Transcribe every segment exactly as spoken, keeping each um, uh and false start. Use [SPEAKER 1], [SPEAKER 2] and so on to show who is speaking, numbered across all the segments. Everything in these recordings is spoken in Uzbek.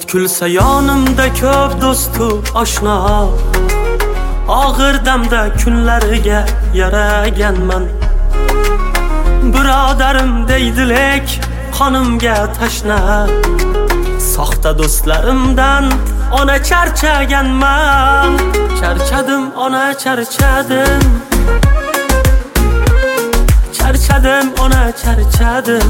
[SPEAKER 1] Ot kulsa yonimda ko'p do'stu oshna, og'ir damda kunlariga yaraganman. Birodarim deydilek qonimga tashna, soxta do'stlarimdan ona charchaganman. Charchadim ona charchadim, charchadim ona charchadim.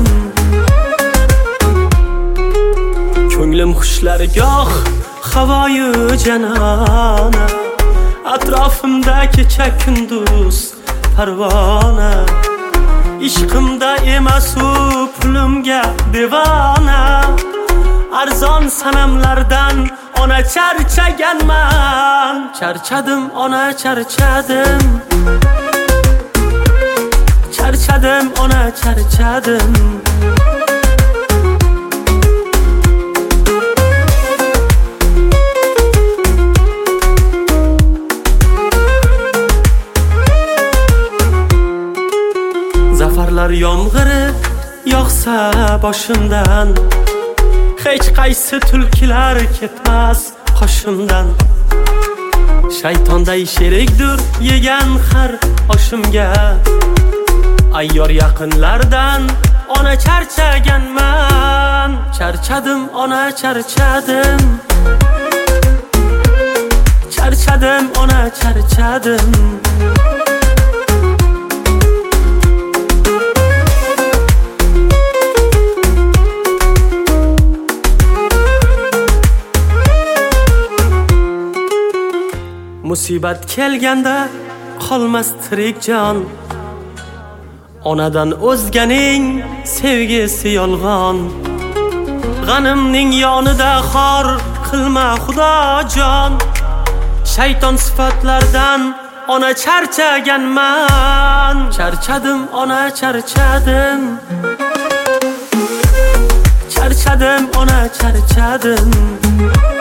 [SPEAKER 1] Ko'nglim xushlargoh havoyu janona, atrofimda kecha kunduz parvona. Ishqimda emas u pulimga devona, arzon sanamlardan ona charchaganman. Charchadim ona charchadim, charchadim ona charchadim. Zafarlar yomg'iri yog'sa boshimdan, hech qaysi tulkilar ketmas qoshimdan. Shaytonday sherikdir yegan har oshimga, ayyor yaqinlardan ona charchaganman. Charchadim ona charchadim, charchadim ona charchadim. Musibat kelganda qolmas tirik jon, onadan o'zganing sevgisi yolg'on. G'animning yonida xor qilma xudojon, shayton sifatlardan ona charchaganman. Charchadim ona charchadim, charchadim ona charchadim.